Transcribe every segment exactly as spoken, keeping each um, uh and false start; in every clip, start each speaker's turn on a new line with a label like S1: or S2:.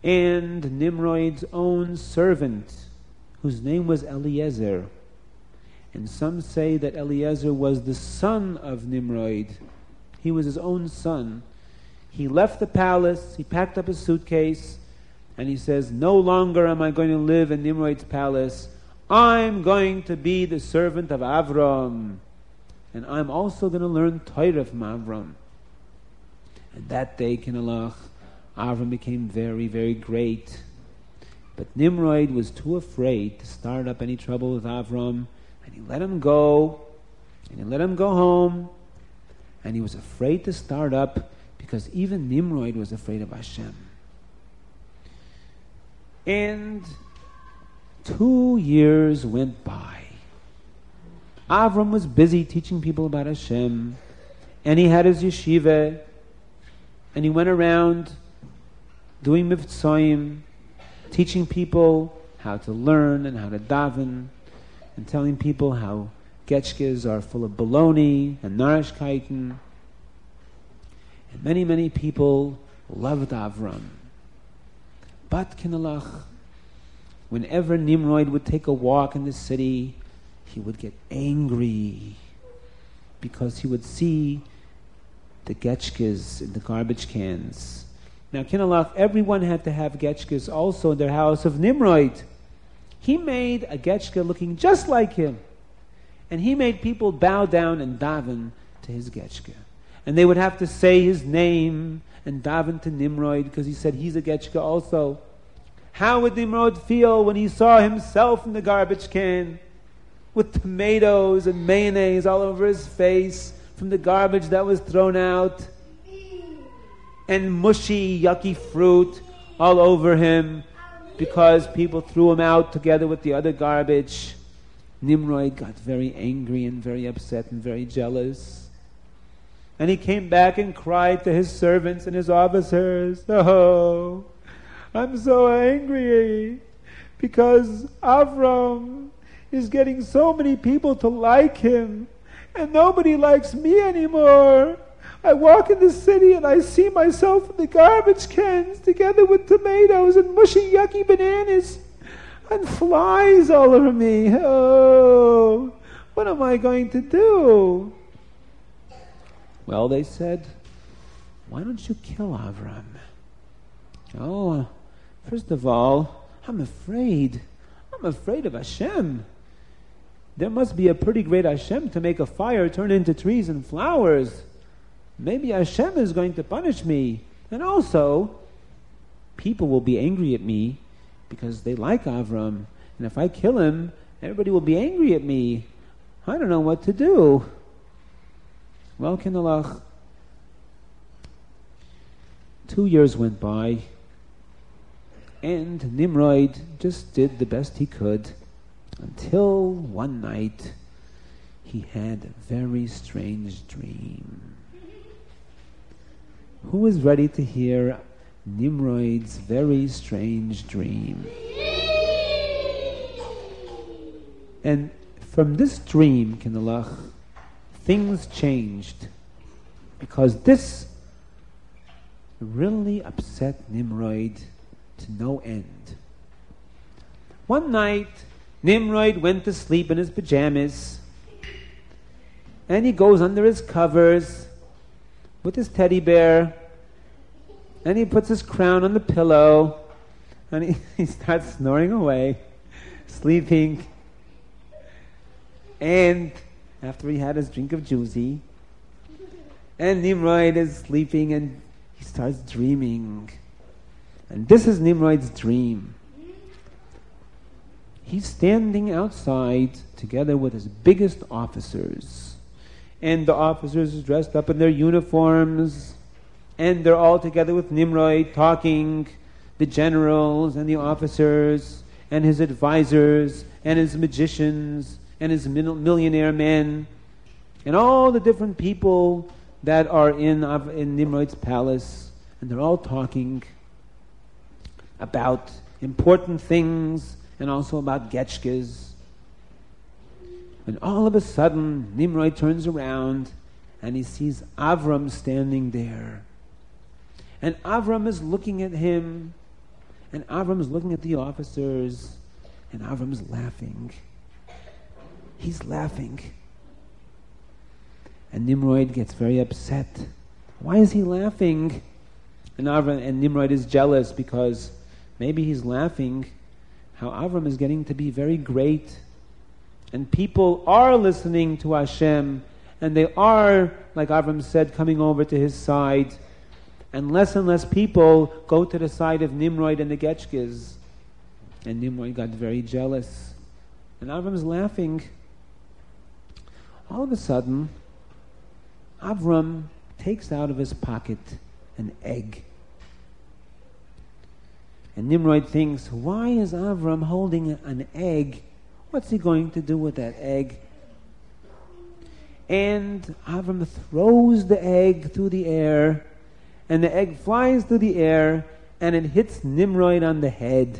S1: and Nimrod's own servant, whose name was Eliezer. And some say that Eliezer was the son of Nimrod. He was his own son. He left the palace, he packed up his suitcase, and he says, no longer am I going to live in Nimrod's palace. I'm going to be the servant of Avram. And I'm also going to learn Torah from Avram. And that day, Kinalach, Avram became very, very great. But Nimrod was too afraid to start up any trouble with Avram, and he let him go, and he let him go home, and he was afraid to start up because even Nimrod was afraid of Hashem. And two years went by. Avram was busy teaching people about Hashem, and he had his yeshiva, and he went around doing mivtzoyim, teaching people how to learn and how to daven, and telling people how getchkes are full of baloney and narishkeiten. And many, many people loved Avram. But, Kinalach, whenever Nimrod would take a walk in the city, he would get angry because he would see the getchkes in the garbage cans. Now, Kinalach, everyone had to have getchkes also in their house of Nimrod. He made a getchke looking just like him. And he made people bow down and daven to his getchke. And they would have to say his name and daven to Nimrod because he said he's a getchke also. How would Nimrod feel when he saw himself in the garbage can with tomatoes and mayonnaise all over his face from the garbage that was thrown out, and mushy, yucky fruit all over him because people threw him out together with the other garbage? Nimrod got very angry and very upset and very jealous. And he came back and cried to his servants and his officers, "Oh, I'm so angry because Avram is getting so many people to like him, and nobody likes me anymore. I walk in the city and I see myself in the garbage cans together with tomatoes and mushy, yucky bananas and flies all over me. Oh, what am I going to do?" Well, they said, "Why don't you kill Avram?" "Oh, first of all, I'm afraid. I'm afraid of Hashem. There must be a pretty great Hashem to make a fire turn into trees and flowers. Maybe Hashem is going to punish me. And also, people will be angry at me because they like Avram. And if I kill him, everybody will be angry at me. I don't know what to do." Well, Kinalach, two years went by, and Nimrod just did the best he could until one night he had a very strange dream. Who is ready to hear Nimrod's very strange dream? And from this dream, Kinalach, things changed, because this really upset Nimrod to no end. One night, Nimrod went to sleep in his pajamas, and he goes under his covers with his teddy bear, and he puts his crown on the pillow, and he, he starts snoring away, sleeping. And after he had his drink of juicy, and Nimrod is sleeping, and he starts dreaming. And this is Nimrod's dream. He's standing outside together with his biggest officers. And the officers are dressed up in their uniforms, and they're all together with Nimrod talking, the generals and the officers and his advisors and his magicians and his millionaire men and all the different people that are in, in Nimrod's palace. And they're all talking about important things and also about getchkes. And all of a sudden, Nimrod turns around and he sees Avram standing there. And Avram is looking at him, And Avram's looking at the officers, and Avram's laughing. He's laughing. And Nimrod gets very upset. Why is he laughing? And Avram and Nimrod is jealous because maybe he's laughing how Avram is getting to be very great. And people are listening to Hashem, and they are, like Avram said, coming over to his side. And less and less people go to the side of Nimrod and the Getchkes. And Nimrod got very jealous. And Avram's laughing. All of a sudden, Avram takes out of his pocket an egg. And Nimrod thinks, why is Avram holding an egg? What's he going to do with that egg? And Avram throws the egg through the air, and the egg flies through the air, and it hits Nimrod on the head.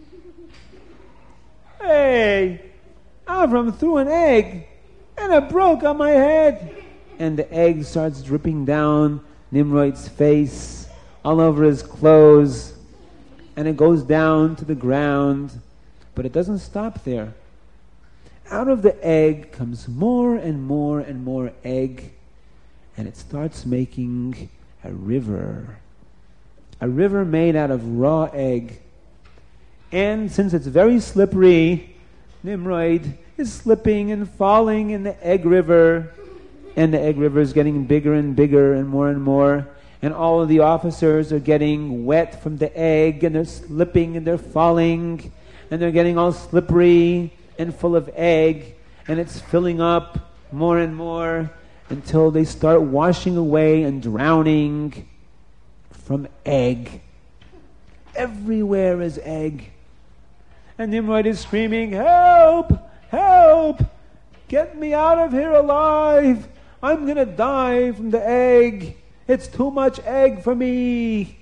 S1: Hey, Avram threw an egg, and it broke on my head. And the egg starts dripping down Nimrod's face, all over his clothes, and it goes down to the ground. But it doesn't stop there. Out of the egg comes more and more and more egg, and it starts making a river. A river made out of raw egg. And since it's very slippery, Nimrod is slipping and falling in the egg river. And the egg river is getting bigger and bigger and more and more. And all of the officers are getting wet from the egg, and they're slipping and they're falling. And they're getting all slippery and full of egg. And it's filling up more and more until they start washing away and drowning from egg. Everywhere is egg. And Nimrod is screaming, help! Help! Get me out of here alive! I'm going to die from the egg. It's too much egg for me.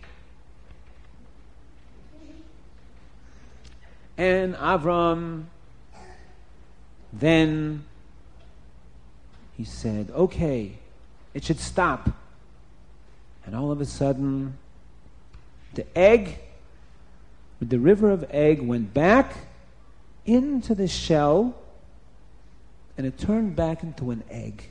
S1: And Avram, then he said, okay, it should stop. And all of a sudden, the egg, the river of egg went back into the shell, and it turned back into an egg.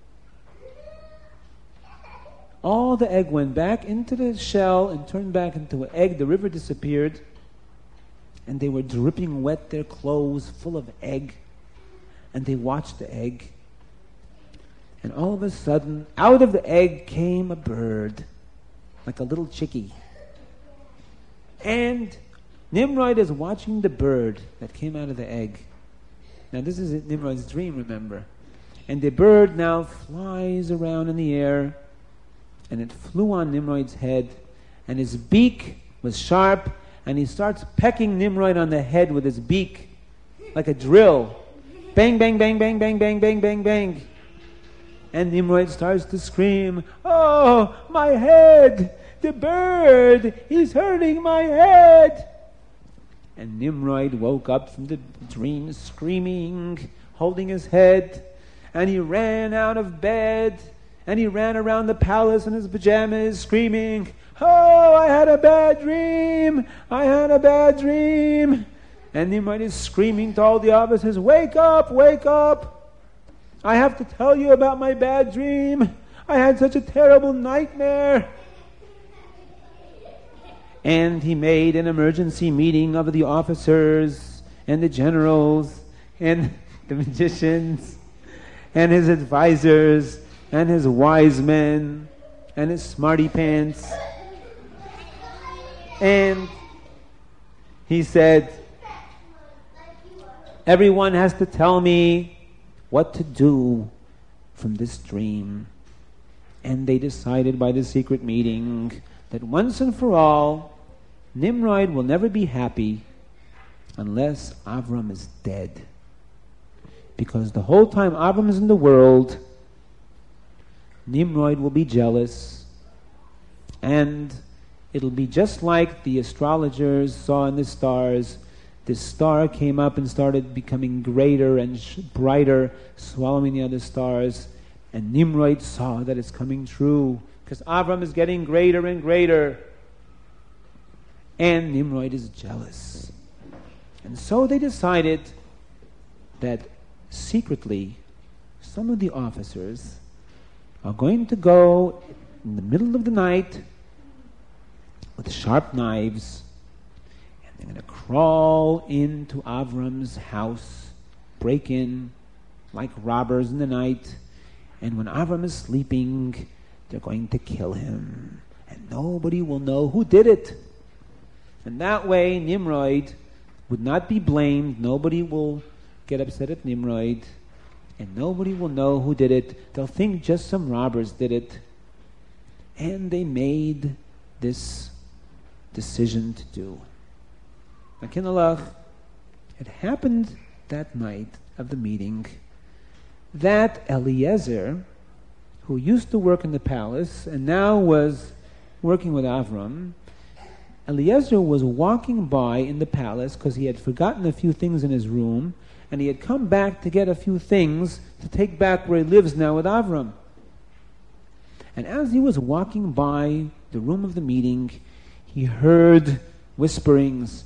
S1: All the egg went back into the shell and turned back into an egg. The river disappeared, and they were dripping wet, their clothes full of egg, and they watched the egg. And all of a sudden, out of the egg came a bird, like a little chickie. And Nimrod is watching the bird that came out of the egg. Now this is Nimrod's dream, remember. And the bird now flies around in the air, and it flew on Nimrod's head, and his beak was sharp, and he starts pecking Nimrod on the head with his beak, like a drill. Bang, bang, bang, bang, bang, bang, bang, bang, bang. And Nimrod starts to scream, oh, my head! The bird! He's hurting my head! And Nimrod woke up from the dream screaming, holding his head, and he ran out of bed, and he ran around the palace in his pajamas screaming, oh, I had a bad dream! I had a bad dream! And Nimrod is screaming to all the officers, wake up, wake up! I have to tell you about my bad dream. I had such a terrible nightmare. And he made an emergency meeting of the officers and the generals and the magicians and his advisors and his wise men and his smarty pants. And he said, everyone has to tell me what to do from this dream. And they decided by the secret meeting that once and for all, Nimrod will never be happy unless Avram is dead. Because the whole time Avram is in the world, Nimrod will be jealous, and it'll be just like the astrologers saw in the stars. This star came up and started becoming greater and sh- brighter, swallowing the other stars. And Nimrod saw that it's coming true, because Avram is getting greater and greater. And Nimrod is jealous. And so they decided that secretly some of the officers are going to go in the middle of the night with sharp knives, and they're going to crawl into Avram's house, break in like robbers in the night, and when Avram is sleeping, they're going to kill him, and nobody will know who did it. And that way Nimrod would not be blamed, nobody will get upset at Nimrod, and nobody will know who did it. They'll think just some robbers did it. And they made this decision to do. Akinalach, it happened that night of the meeting that Eliezer, who used to work in the palace and now was working with Avram, Eliezer was walking by in the palace because he had forgotten a few things in his room, and he had come back to get a few things to take back where he lives now with Avram. And as he was walking by the room of the meeting, he heard whisperings.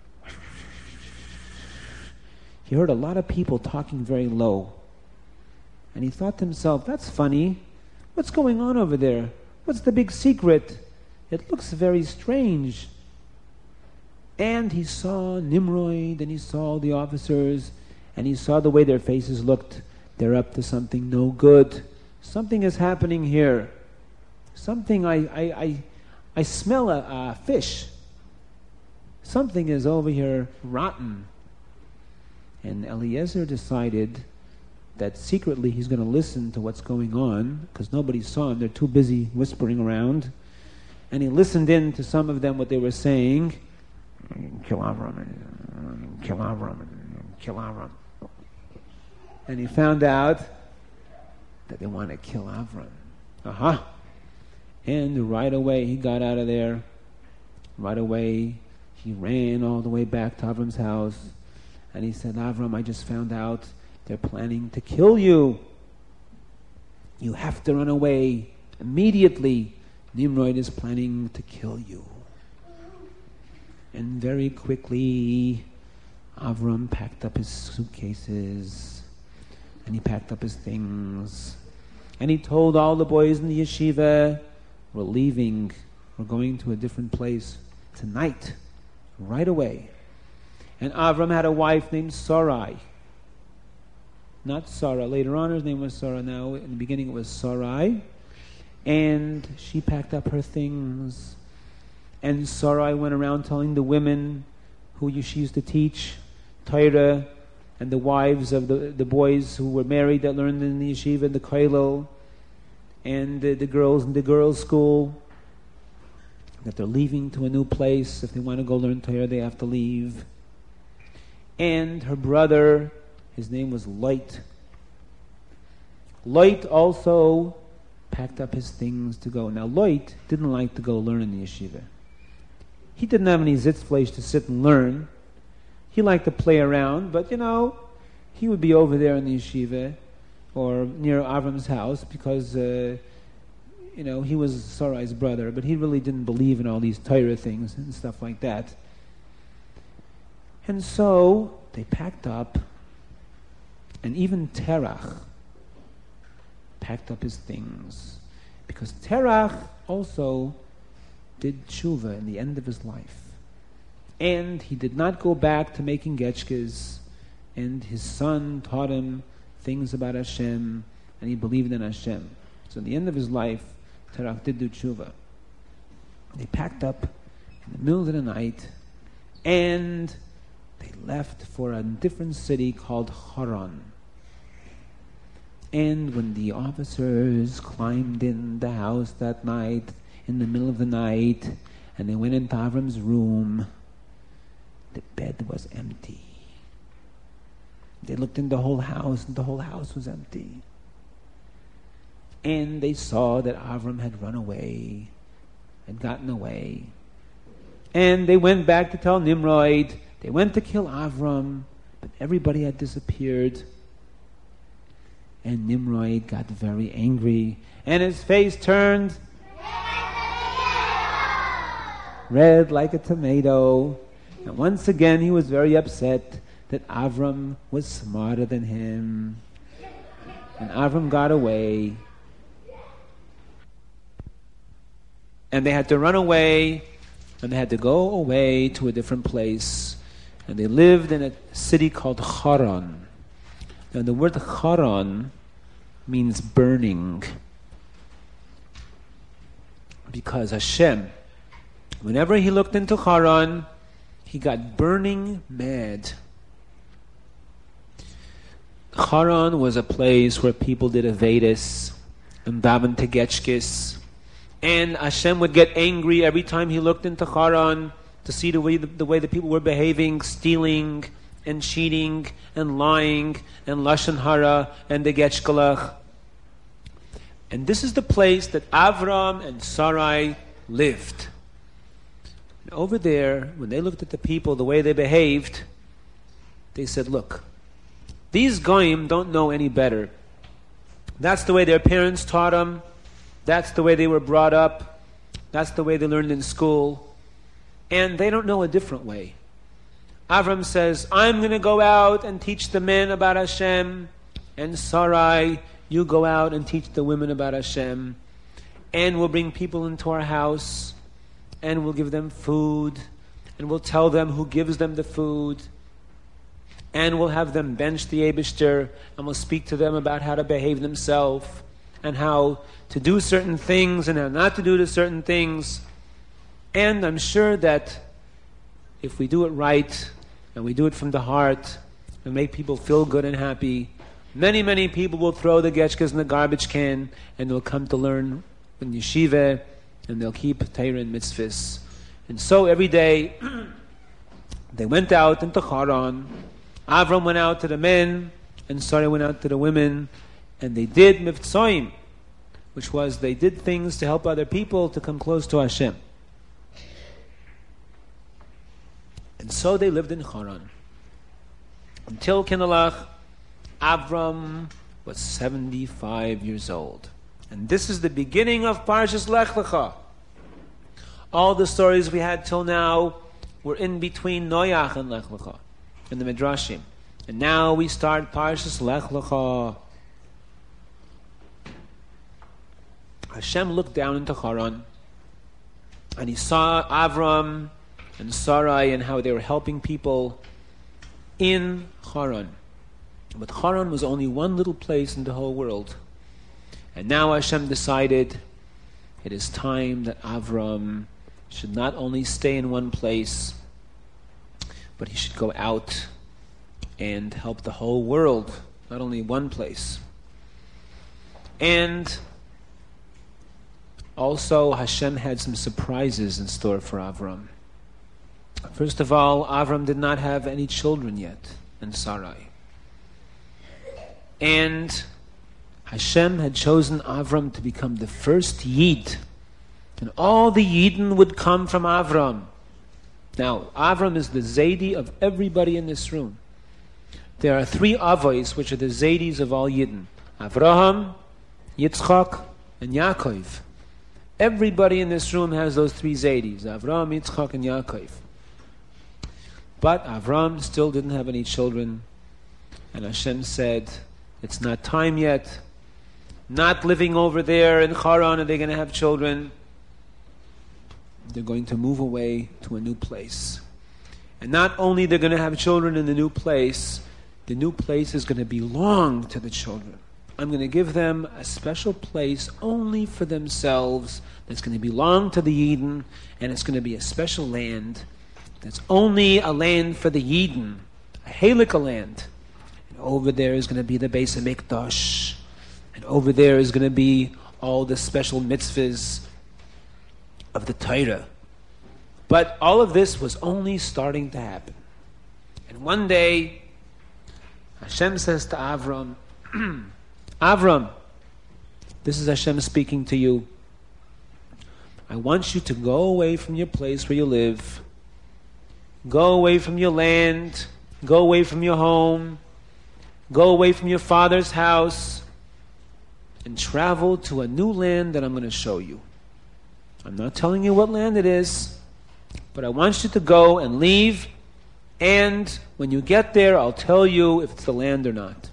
S1: He heard a lot of people talking very low. And he thought to himself, that's funny. What's going on over there? What's the big secret? It looks very strange. And he saw Nimrod, and he saw the officers, and he saw the way their faces looked. They're up to something no good. Something is happening here. Something, I I, I, I smell a, a fish. Something is over here rotten. And Eliezer decided that secretly he's going to listen to what's going on, because nobody saw him. They're too busy whispering around. And he listened in to some of them, what they were saying. Kill Avram, kill Avram, kill Avram. And he found out that they want to kill Avram. Aha! Uh-huh. And right away he got out of there. Right away he ran all the way back to Avram's house. And he said, Avram, I just found out they're planning to kill you. You have to run away immediately. Nimrod is planning to kill you. And very quickly, Avram packed up his suitcases, and he packed up his things, and he told all the boys in the yeshiva, we're leaving, we're going to a different place tonight, right away. And Avram had a wife named Sarai. Not Sarah. Later on, her name was Sarah. Now, in the beginning, it was Sarai. And she packed up her things. And Sarai went around telling the women who she used to teach Torah, and the wives of the, the boys who were married that learned in the yeshiva and the kollel, and the, the girls in the girls' school, that they're leaving to a new place. If they want to go learn Torah, they have to leave. And her brother, his name was Lot. Lot also packed up his things to go. Now, Lot didn't like to go learn in the yeshiva. He didn't have any zitzfleisch to sit and learn. He liked to play around, but, you know, he would be over there in the yeshiva or near Avram's house because, uh, you know, he was Sarai's brother, but he really didn't believe in all these Torah things and stuff like that. And so they packed up, and even Terach packed up his things, because Terach also did tshuva in the end of his life. And he did not go back to making getchkes, and his son taught him things about Hashem, and he believed in Hashem. So in the end of his life, Terach did do tshuva. They packed up in the middle of the night, and they left for a different city called Haran. And when the officers climbed in the house that night, in the middle of the night, and they went into Avram's room, the bed was empty. They looked in the whole house, and the whole house was empty. And they saw that Avram had run away, had gotten away. And they went back to tell Nimrod. They went to kill Avram, but everybody had disappeared. And Nimrod got very angry, and his face turned. red like a tomato. And once again he was very upset that Avram was smarter than him. And Avram got away. And they had to run away, and they had to go away to a different place. And they lived in a city called Haran. Now the word Haran means burning. Because Hashem, whenever he looked into Haran, he got burning mad. Haran was a place where people did Avedis and daven Tegechkis. And Hashem would get angry every time he looked into Haran to see the way the, the way the people were behaving, stealing and cheating and lying and lashon hara and degechkalach. And this is the place that Avram and Sarai lived. And over there, when they looked at the people, the way they behaved, they said, look, these goyim don't know any better. That's the way their parents taught them. That's the way they were brought up. That's the way they learned in school. And they don't know a different way. Avram says, I'm going to go out and teach the men about Hashem. And Sarai, you go out and teach the women about Hashem. And we'll bring people into our house. And we'll give them food. And we'll tell them who gives them the food. And we'll have them bench the Eibishter. And we'll speak to them about how to behave themselves. And how to do certain things and how not to do the certain things. And I'm sure that if we do it right, and we do it from the heart, and make people feel good and happy, many, many people will throw the getchkas in the garbage can, and they'll come to learn in yeshiva, and they'll keep Torah and mitzvahs. And so every day, they went out into Haran. Avram went out to the men, and Sarai went out to the women, and they did mivtzoim, which was they did things to help other people to come close to Hashem. And so they lived in Haran. Until Kinalach, Avram was seventy-five years old. And this is the beginning of Parshas Lech Lecha. All the stories we had till now were in between Noach and Lech Lecha, in the Midrashim. And now we start Parshas Lech Lecha. Hashem looked down into Haran, and he saw Avram and Sarai and how they were helping people in Haran. But Haran was only one little place in the whole world. And now Hashem decided it is time that Avram should not only stay in one place, but he should go out and help the whole world, not only one place. And also Hashem had some surprises in store for Avram. First of all, Avram did not have any children yet, and Sarai. And Hashem had chosen Avram to become the first Yid. And all the Yidden would come from Avram. Now, Avram is the Zaidi of everybody in this room. There are three Avos, which are the Zaidis of all Yidden. Avraham, Yitzchak, and Yaakov. Everybody in this room has those three Zaidis. Avraham, Yitzchak, and Yaakov. But Avram still didn't have any children. And Hashem said, it's not time yet. Not living over there in Haran are they going to have children. They're going to move away to a new place. And not only they're going to have children in the new place, the new place is going to belong to the children. I'm going to give them a special place only for themselves that's going to belong to the Yidden, and it's going to be a special land that's only a land for the Yidden, a Halakha land. And over there is going to be the Beis HaMikdash, and over there is going to be all the special mitzvahs of the Torah. But all of this was only starting to happen. And one day, Hashem says to Avram, Avram, this is Hashem speaking to you. I want you to go away from your place where you live. Go away from your land. Go away from your home. Go away from your father's house. And travel to a new land that I'm going to show you. I'm not telling you what land it is. But I want you to go and leave, and when you get there, I'll tell you if it's the land or not.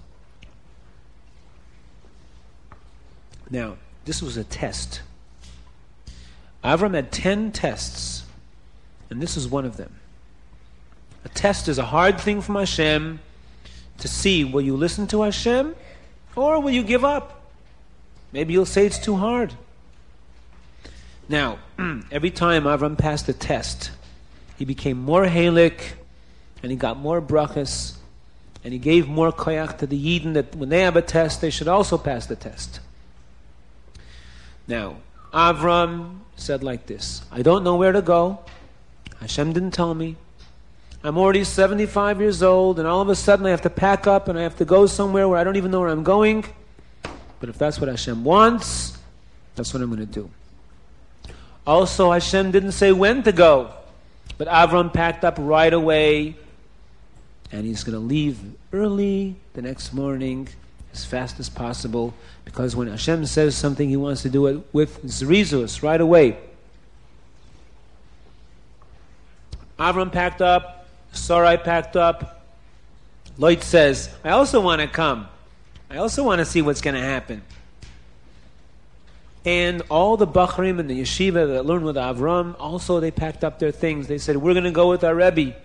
S1: Now, this was a test. Avram had ten tests, and this is one of them. A test is a hard thing from Hashem to see, will you listen to Hashem or will you give up? Maybe you'll say it's too hard. Now, every time Avram passed the test, he became more halik, and he got more brachas, and he gave more koyach to the Yidden that when they have a test, they should also pass the test. Now, Avram said like this, I don't know where to go. Hashem didn't tell me. I'm already seventy-five years old, and all of a sudden I have to pack up and I have to go somewhere where I don't even know where I'm going. But if that's what Hashem wants, that's what I'm going to do. Also, Hashem didn't say when to go, but Avram packed up right away, and he's going to leave early the next morning, as fast as possible, because when Hashem says something, He wants to do it with zrizus, right away. Avram packed up, Sarai packed up. Lot says, I also want to come. I also want to see what's going to happen. And all the Bachrim and the yeshiva that learned with Avram, also they packed up their things. They said, we're going to go with our Rebbe.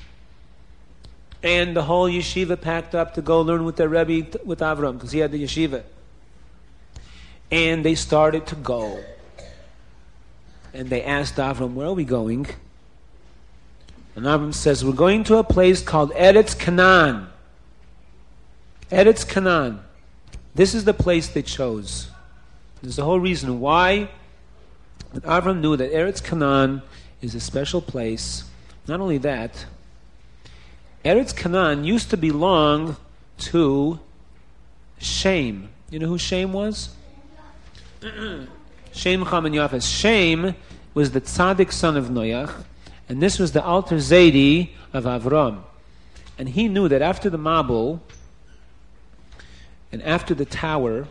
S1: And the whole yeshiva packed up to go learn with their Rebbe, with Avram, because he had the yeshiva. And they started to go. And they asked Avram, where are we going? And Avram says, we're going to a place called Eretz Canaan. Eretz Canaan. This is the place they chose. There's the whole reason why. But Avram knew that Eretz Canaan is a special place. Not only that, Eretz Canaan used to belong to Shem. You know who Shem was? Shem, Cham, and Yafes. Shem was the tzaddik son of Noach, and this was the Alter Zaidi of Avram. And he knew that after the Mabul, and after the tower,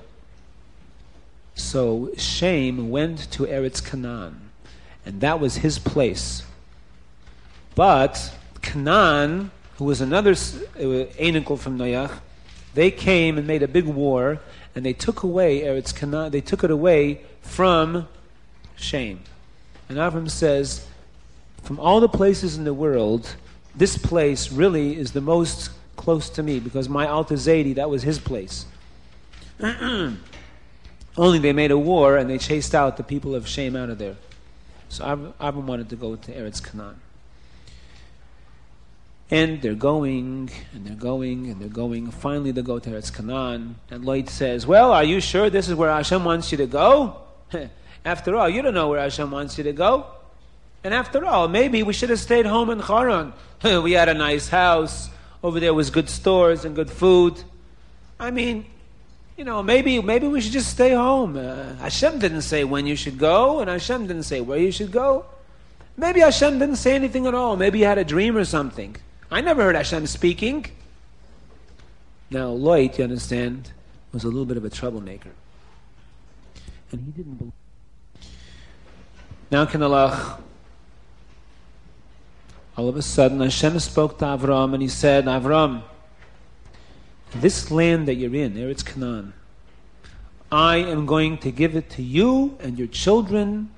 S1: so Shem went to Eretz Canaan, and that was his place. But Canaan, who was another Einikel from Noach, they came and made a big war, and they took away Eretz Canaan. They took it away from Shem. And Avram says, from all the places in the world, this place really is the most close to me, because my Alter Zaidi, that was his place. Only they made a war and they chased out the people of Shem out of there. So Avram, Avram wanted to go to Eretz Canaan. And they're going, and they're going, and they're going. Finally they go to Eretz Canaan. And Lot says, well, are you sure this is where Hashem wants you to go? After all, you don't know where Hashem wants you to go. And after all, maybe we should have stayed home in Haran. We had a nice house. Over there was good stores and good food. I mean, you know, maybe maybe we should just stay home. Uh, Hashem didn't say when you should go, and Hashem didn't say where you should go. Maybe Hashem didn't say anything at all. Maybe you had a dream or something. I never heard Hashem speaking. Now, Lot, you understand, was a little bit of a troublemaker. And he didn't believe. Now, Kanalach, all of a sudden, Hashem spoke to Avram, and he said, Avram, this land that you're in, Eretz Canaan, I am going to give it to you and your children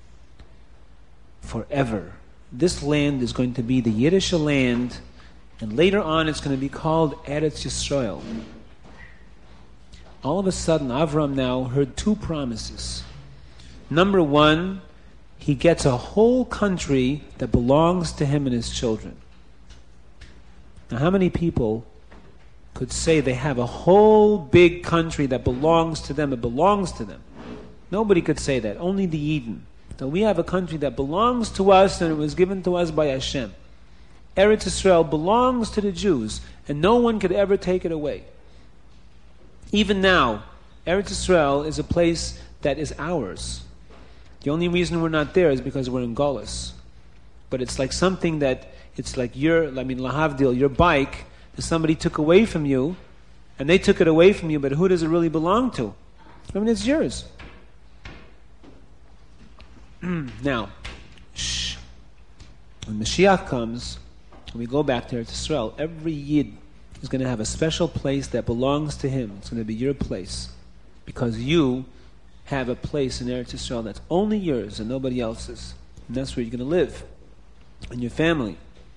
S1: forever. This land is going to be the Yiddish land, and later on it's going to be called Eretz Yisrael. All of a sudden, Avram now heard two promises. Number one, he gets a whole country that belongs to him and his children. Now, how many people could say they have a whole big country that belongs to them? It belongs to them. Nobody could say that. Only the Eden. So we have a country that belongs to us, and it was given to us by Hashem. Eretz Yisrael belongs to the Jews, and no one could ever take it away. Even now, Eretz Yisrael is a place that is ours. The only reason we're not there is because we're in Golus. But it's like something that, it's like your, I mean, lahavdil, your bike, that somebody took away from you, and they took it away from you, but who does it really belong to? I mean, it's yours. Now, shh. when Mashiach comes, when we go back to Eretz Yisrael, every Yid is going to have a special place that belongs to him. It's going to be your place. Because you have a place in Eretz Yisrael that's only yours and nobody else's. And that's where you're going to live. And your family.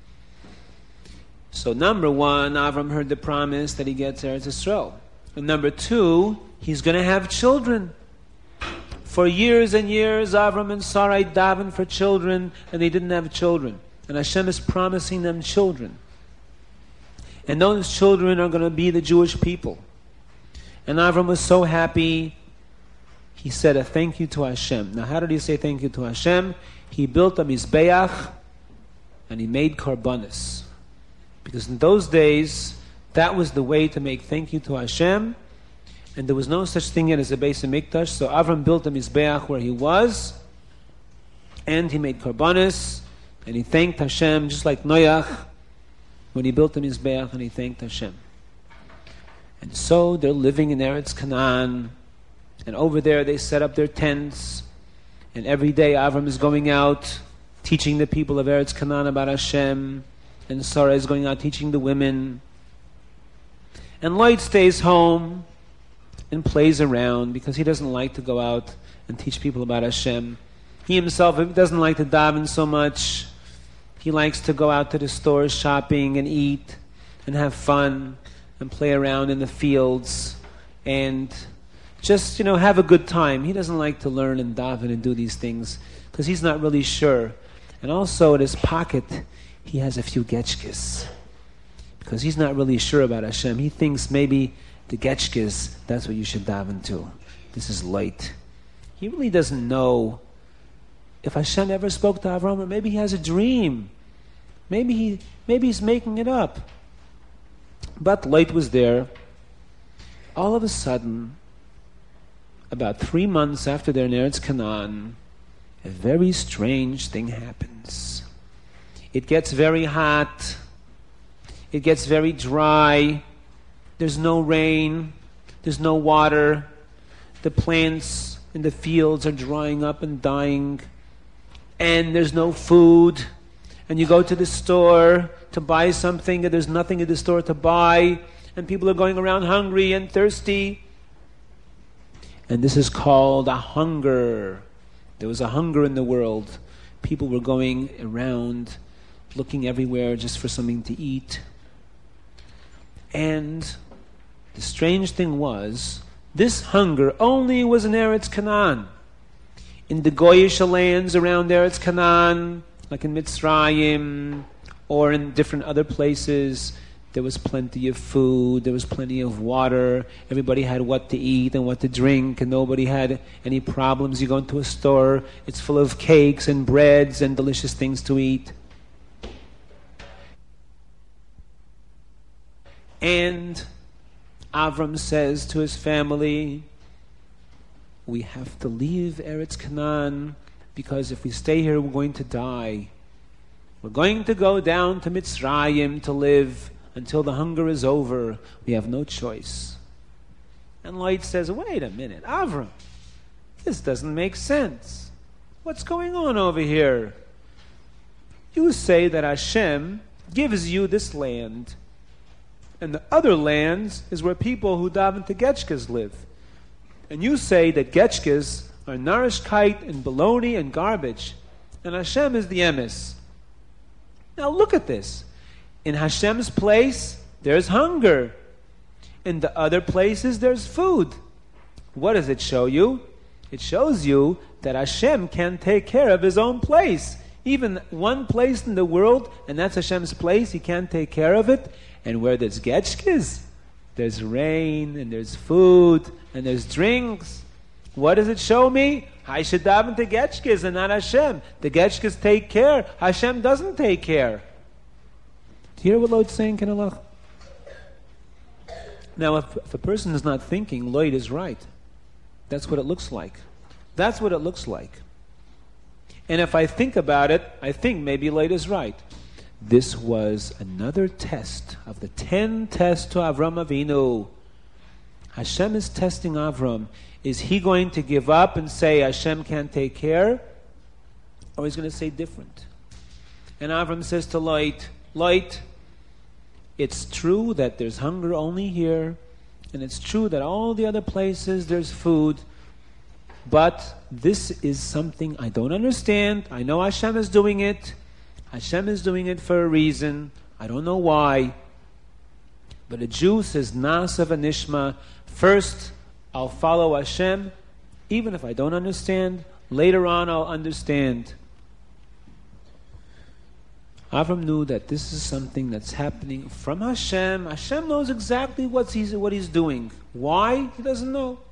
S1: So number one, Avram heard the promise that he gets Eretz Yisrael. And number two, he's going to have children. For years and years, Avram and Sarai davened for children, and they didn't have children. And Hashem is promising them children. And those children are going to be the Jewish people. And Avram was so happy, he said a thank you to Hashem. Now how did he say thank you to Hashem? He built a Mizbeach, and he made Karbanis. Because in those days, that was the way to make thank you to Hashem. And there was no such thing yet as a Beis HaMikdash. So Avram built a Mizbeach where he was. And he made Karbanis. And he thanked Hashem, just like Noach, when he built the Mizbeach, and he thanked Hashem. And so they're living in Eretz Canaan. And over there they set up their tents. And every day Avram is going out, teaching the people of Eretz Canaan about Hashem. And Sarah is going out teaching the women. And Lot stays home and plays around because he doesn't like to go out and teach people about Hashem. He himself doesn't like to daven so much. He likes to go out to the stores shopping and eat and have fun and play around in the fields and just, you know, have a good time. He doesn't like to learn and daven and do these things because he's not really sure. And also in his pocket, he has a few getchkes because he's not really sure about Hashem. He thinks maybe the getchkes, that's what you should daven to. This is light. He really doesn't know if Hashem ever spoke to Avram, or maybe he has a dream. Maybe he, maybe he's making it up. But light was there. All of a sudden, about three months after they're in Eretz Canaan, a very strange thing happens. It gets very hot. It gets very dry. There's no rain. There's no water. The plants in the fields are drying up and dying. And there's no food. And you go to the store to buy something and there's nothing in the store to buy. And people are going around hungry and thirsty. And this is called a hunger. There was a hunger in the world. People were going around looking everywhere just for something to eat. And the strange thing was, this hunger only was in Eretz Canaan. In the Goyish lands around Eretz Canaan, like in Mitzrayim, or in different other places, there was plenty of food, there was plenty of water, everybody had what to eat and what to drink, and nobody had any problems. You go into a store, it's full of cakes and breads and delicious things to eat. And Avram says to his family, we have to leave Eretz Canaan because if we stay here, we're going to die. We're going to go down to Mitzrayim to live until the hunger is over. We have no choice. And Lot says, wait a minute, Avram, this doesn't make sense. What's going on over here? You say that Hashem gives you this land, and the other lands is where people who daven to Getchkas live. And you say that Getchkas are Narishkeit and baloney and garbage, and Hashem is the emes. Now look at this. In Hashem's place, there's hunger. In the other places, there's food. What does it show you? It shows you that Hashem can take care of His own place. Even one place in the world, and that's Hashem's place, He can't take care of it. And where there's Getchkas, there's rain, and there's food, and there's drinks. What does it show me? I should daven to Getchkas and not Hashem. The Getchkas take care. Hashem doesn't take care. Do you hear what Lot's saying, Kenalach? Now, if, if a person is not thinking, Lot is right. That's what it looks like. That's what it looks like. And if I think about it, I think maybe Lot is right. This was another test of the ten tests to Avram Avinu. Hashem is testing Avram. Is he going to give up and say Hashem can't take care? Or he's going to say different? And Avram says to Lot, Lot, it's true that there's hunger only here, and it's true that all the other places there's food, but this is something I don't understand. I know Hashem is doing it. Hashem is doing it for a reason. I don't know why. But a Jew says, Na'aseh v'nishma. First, I'll follow Hashem, even if I don't understand. Later on, I'll understand. Avram knew that this is something that's happening from Hashem. Hashem knows exactly what he's, what he's doing. Why? He doesn't know.